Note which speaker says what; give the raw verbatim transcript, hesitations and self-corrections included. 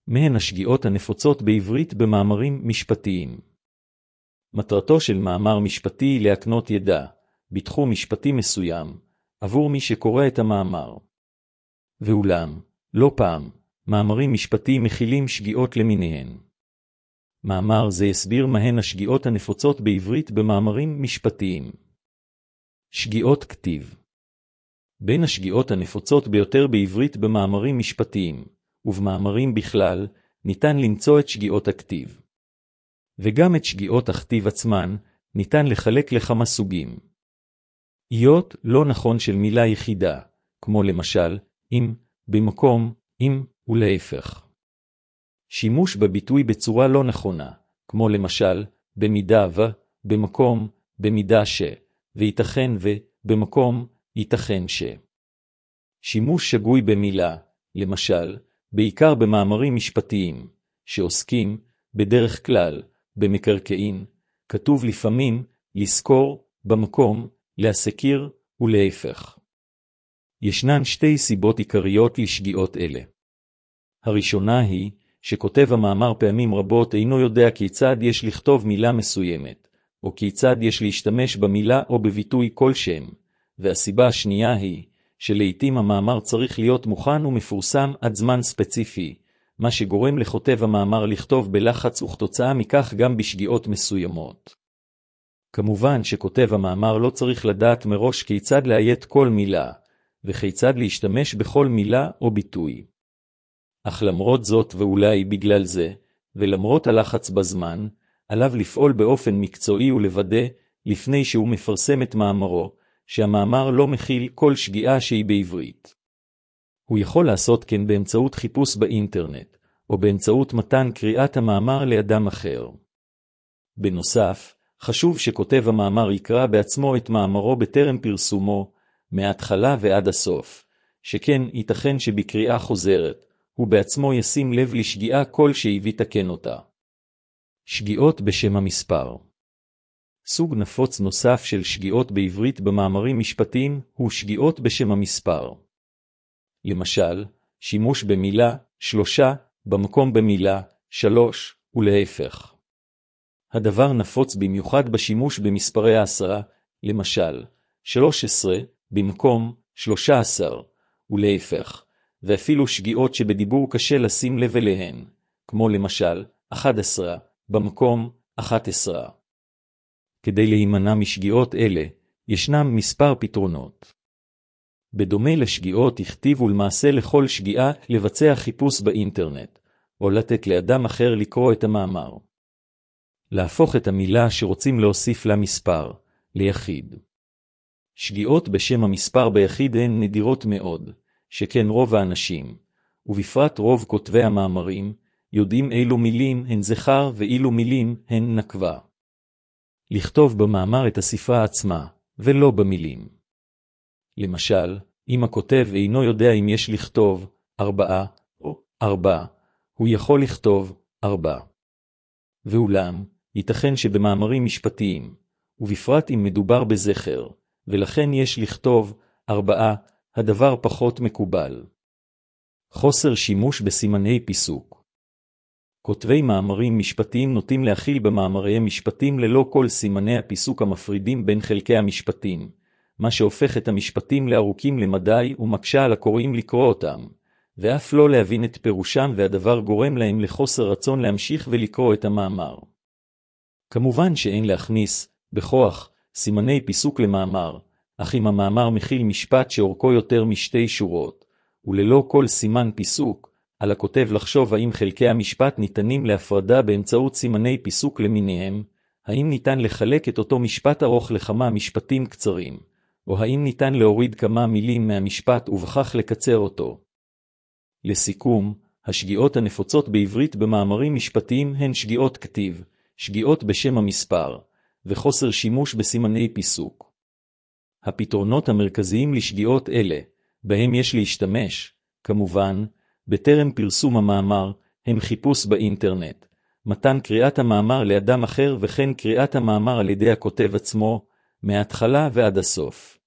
Speaker 1: מהן השגיאות הנפוצות בעברית במאמרים משפטיים. מטרתו של מאמר משפטי היא להקנות ידע, בתחום משפטי מסוים, עבור מי שקורא את המאמר. ואולם, לא פעם, מאמרים משפטיים מכילים שגיאות למיניהן. מאמר זה יסביר מהן השגיאות הנפוצות בעברית במאמרים משפטיים. שגיאות כתיב. בין השגיאות הנפוצות ביותר בעברית במאמרים משפטיים, ובמאמרים בכלל, ניתן למצוא את שגיאות הכתיב. וגם את שגיאות הכתיב עצמן, ניתן לחלק לכמה סוגים. איות לא נכון של מילה יחידה, כמו למשל, אם, במקום, אם, ולהפך. שימוש בביטוי בצורה לא נכונה, כמו למשל, במידה ו, במקום, במידה ש, וייתכן ו, במקום, ייתכן ש. שימוש שגוי במילה, למשל, בעיקר במאמרים משפטיים, שעוסקים, בדרך כלל, במקרקעין, כתוב לפעמים, לזכור, במקום, להסקיר, ולהפך. ישנן שתי סיבות עיקריות לשגיאות אלה. הראשונה היא, שכותב המאמר פעמים רבות אינו יודע כיצד יש לכתוב מילה מסוימת, או כיצד יש להשתמש במילה או בביטוי כלשהם, והסיבה השנייה היא, שלעיתים המאמר צריך להיות מוכן ומפורסם עד זמן ספציפי, מה שגורם לכותב המאמר לכתוב בלחץ וכתוצאה מכך גם בשגיאות מסוימות. כמובן שכותב המאמר לא צריך לדעת מראש כיצד לאיית כל מילה, וכיצד להשתמש בכל מילה או ביטוי. אך למרות זאת ואולי בגלל זה, ולמרות הלחץ בזמן, עליו לפעול באופן מקצועי ולוודא, לפני שהוא מפרסם את מאמרו, שהמאמר לא מכיל כל שגיאה שהיא בעברית. הוא יכול לעשות כן באמצעות חיפוש באינטרנט, או באמצעות מתן קריאת המאמר לאדם אחר. בנוסף, חשוב שכותב המאמר יקרא בעצמו את מאמרו בטרם פרסומו, מההתחלה ועד הסוף, שכן ייתכן שבקריאה חוזרת, הוא בעצמו ישים לב לשגיאה כלשהי ויתקן אותה. שגיאות בשם המספר. סוג נפוץ נוסף של שגיאות בעברית במאמרים משפטיים הוא שגיאות בשם המספר. למשל, שימוש במילה שלושה במקום במילה שלוש ולהפך. הדבר נפוץ במיוחד בשימוש במספרי העשרה, למשל, שלוש עשרה במקום שלושה עשר ולהפך, ואפילו שגיאות שבדיבור קשה לשים לב אליהן, כמו למשל, אחת עשרה במקום אחת עשרה. כדי להימנע משגיאות אלה, ישנם מספר פתרונות. בדומה לשגיאות הכתיבו למעשה לכל שגיאה לבצע חיפוש באינטרנט, או לתת לאדם אחר לקרוא את המאמר. להפוך את המילה שרוצים להוסיף למספר, ליחיד. שגיאות בשם המספר ביחיד הן נדירות מאוד, שכן רוב האנשים, ובפרט רוב כותבי המאמרים, יודעים אילו מילים הן זכר ואילו מילים הן נקבה. לכתוב במאמר את הספרה עצמה, ולא במילים. למשל, אם הכותב אינו יודע אם יש לכתוב ארבעה או ארבע, הוא יכול לכתוב ארבע. ואולם, ייתכן שבמאמרים משפטיים, ובפרט אם מדובר בזכר, ולכן יש לכתוב ארבעה, הדבר פחות מקובל. חוסר שימוש בסימני פיסוק. כותבי מאמרים משפטיים נוטים להכיל במאמריהם משפטים ללא כל סימני הפיסוק המפרידים בין חלקי המשפטים, מה שהופך את המשפטים לארוכים למדי ומקשה על הקוראים לקרוא אותם, ואף לא להבין את פירושם, והדבר גורם להם לחוסר רצון להמשיך ולקרוא את המאמר. כמובן שאין להכניס, בכוח, סימני פיסוק למאמר, אך אם המאמר מכיל משפט שאורכו יותר משתי שורות, וללא כל סימן פיסוק, על הכותב לחשוב האם חלקי המשפט ניתנים להפרדה באמצעות סימני פיסוק למיניהם, האם ניתן לחלק את אותו משפט ארוך לכמה משפטים קצרים, או האם ניתן להוריד כמה מילים מהמשפט ובכך לקצר אותו. לסיכום, השגיאות הנפוצות בעברית במאמרים משפטיים הן שגיאות כתיב, שגיאות בשם המספר, וחוסר שימוש בסימני פיסוק. הפתרונות המרכזיים לשגיאות אלה, בהם יש להשתמש, כמובן, בטרם פרסום המאמר, הם חיפוש באינטרנט, מתן קריאת המאמר לאדם אחר וכן קריאת המאמר על ידי הכותב עצמו, מההתחלה ועד הסוף.